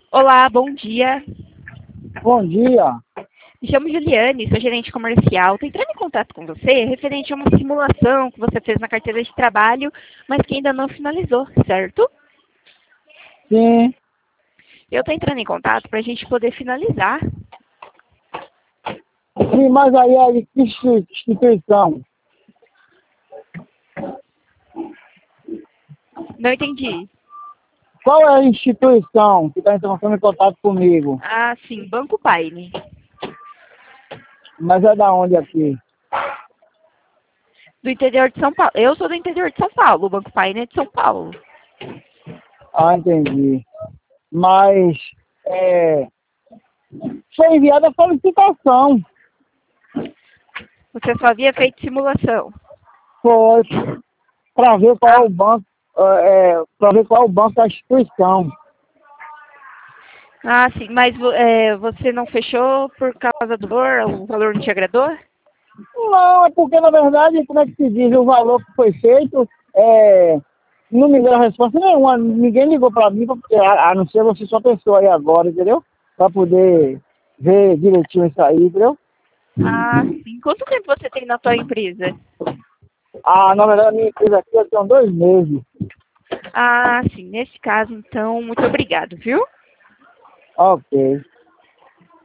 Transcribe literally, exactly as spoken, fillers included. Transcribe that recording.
Olá, bom dia. Bom dia. Me chamo Juliane, sou gerente comercial. Estou entrando em contato com você referente a uma simulação que você fez na carteira de trabalho, mas que ainda não finalizou, certo? Sim, Eu estou entrando em contato para a gente poder finalizar. sim, mas aí é de que insti- instituição? Não entendi. Qual é a instituição que está entrando em contato comigo? Ah, sim, Banco Paine. Mas é da onde aqui? Do interior de São Paulo. Eu sou do interior de São Paulo, o Banco Paine é de São Paulo. Ah, entendi. Mas é, foi enviada a solicitação. Você só havia feito simulação. Foi para ver qual é Ah, o banco, é, para ver qual é o banco da instituição. ah sim, mas vo- é, você não fechou por causa do valor? O valor não te agradou? Não, é porque na verdade, como é que se diz, o valor que foi feito, é, não me deu resposta nenhuma, ninguém ligou para mim, pra, a, a não ser você só pensou aí agora, entendeu? Para poder ver direitinho isso aí, entendeu? Ah, sim. Quanto tempo você tem na tua empresa? Ah, na verdade, a minha empresa aqui eu tenho dois meses. Ah, sim. Nesse caso, então, muito obrigado, viu? Ok.